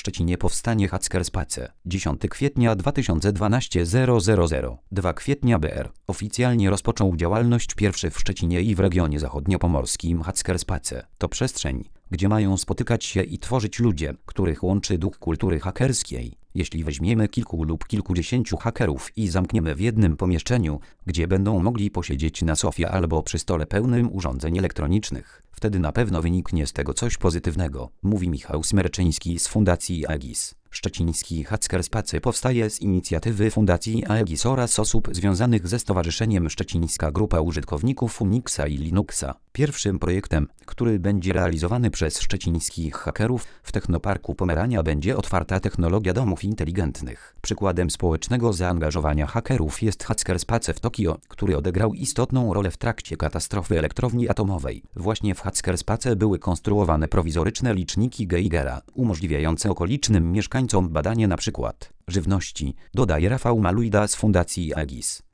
Szczecinie powstanie Hackerspace. 10 kwietnia 2012 000. 2 kwietnia BR. Oficjalnie rozpoczął działalność pierwszy w Szczecinie i w regionie zachodniopomorskim Hackerspace. To przestrzeń, gdzie mają spotykać się i tworzyć ludzie, których łączy duch kultury hakerskiej. Jeśli weźmiemy kilku lub kilkudziesięciu hakerów i zamkniemy w jednym pomieszczeniu, gdzie będą mogli posiedzieć na sofie albo przy stole pełnym urządzeń elektronicznych, wtedy na pewno wyniknie z tego coś pozytywnego, mówi Michał Smerczyński z Fundacji Aegis. Szczeciński Hackerspace powstaje z inicjatywy Fundacji Aegis oraz osób związanych ze Stowarzyszeniem Szczecińska Grupa Użytkowników Unixa i Linuxa. Pierwszym projektem, który będzie realizowany przez szczecińskich hakerów w Technoparku Pomerania, będzie otwarta technologia domów inteligentnych. Przykładem społecznego zaangażowania hakerów jest Hackerspace w Tokio, który odegrał istotną rolę w trakcie katastrofy elektrowni atomowej. Właśnie w Hackerspace były konstruowane prowizoryczne liczniki Geigera, umożliwiające okolicznym mieszkańcom badanie np. żywności, dodaje Rafał Malujda z Fundacji Aegis.